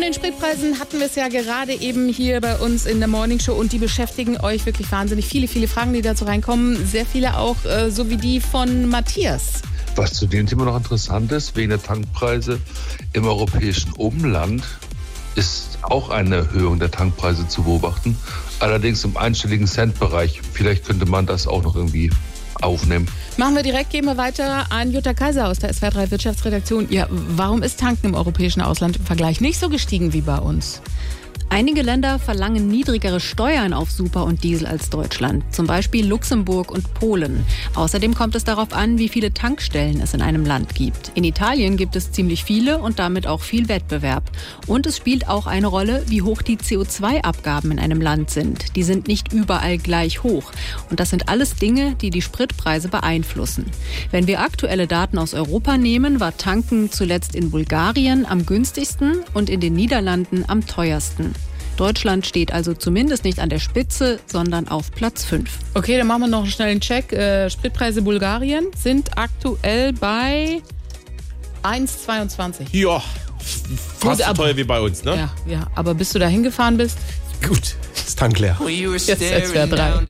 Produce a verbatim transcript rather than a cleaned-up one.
den Spritpreisen hatten wir es ja gerade eben hier bei uns in der Morning Show und die beschäftigen euch wirklich wahnsinnig. Viele, viele Fragen, die dazu reinkommen. Sehr viele auch, äh, so wie die von Matthias. Was zu dem Thema noch interessant ist, wegen der Tankpreise im europäischen Umland ist auch eine Erhöhung der Tankpreise zu beobachten. Allerdings im einstelligen Centbereich. Vielleicht könnte man das auch noch irgendwie aufnehmen. Machen wir direkt, gehen wir weiter an Jutta Kaiser aus der S W R drei Wirtschaftsredaktion. Ja, warum ist Tanken im europäischen Ausland im Vergleich nicht so gestiegen wie bei uns? Einige Länder verlangen niedrigere Steuern auf Super und Diesel als Deutschland, zum Beispiel Luxemburg und Polen. Außerdem kommt es darauf an, wie viele Tankstellen es in einem Land gibt. In Italien gibt es ziemlich viele und damit auch viel Wettbewerb. Und es spielt auch eine Rolle, wie hoch die C O zwei Abgaben in einem Land sind. Die sind nicht überall gleich hoch. Und das sind alles Dinge, die die Spritpreise beeinflussen. Wenn wir aktuelle Daten aus Europa nehmen, war Tanken zuletzt in Bulgarien am günstigsten und in den Niederlanden am teuersten. Deutschland steht also zumindest nicht an der Spitze, sondern auf Platz fünf. Okay, dann machen wir noch einen schnellen Check. Äh, Spritpreise Bulgarien sind aktuell bei eins Komma zweiundzwanzig. Ja, fast so teuer wie bei uns, ne? Ja, ja, aber bis du da hingefahren bist? Gut, ist tankleer. Jetzt S W R drei.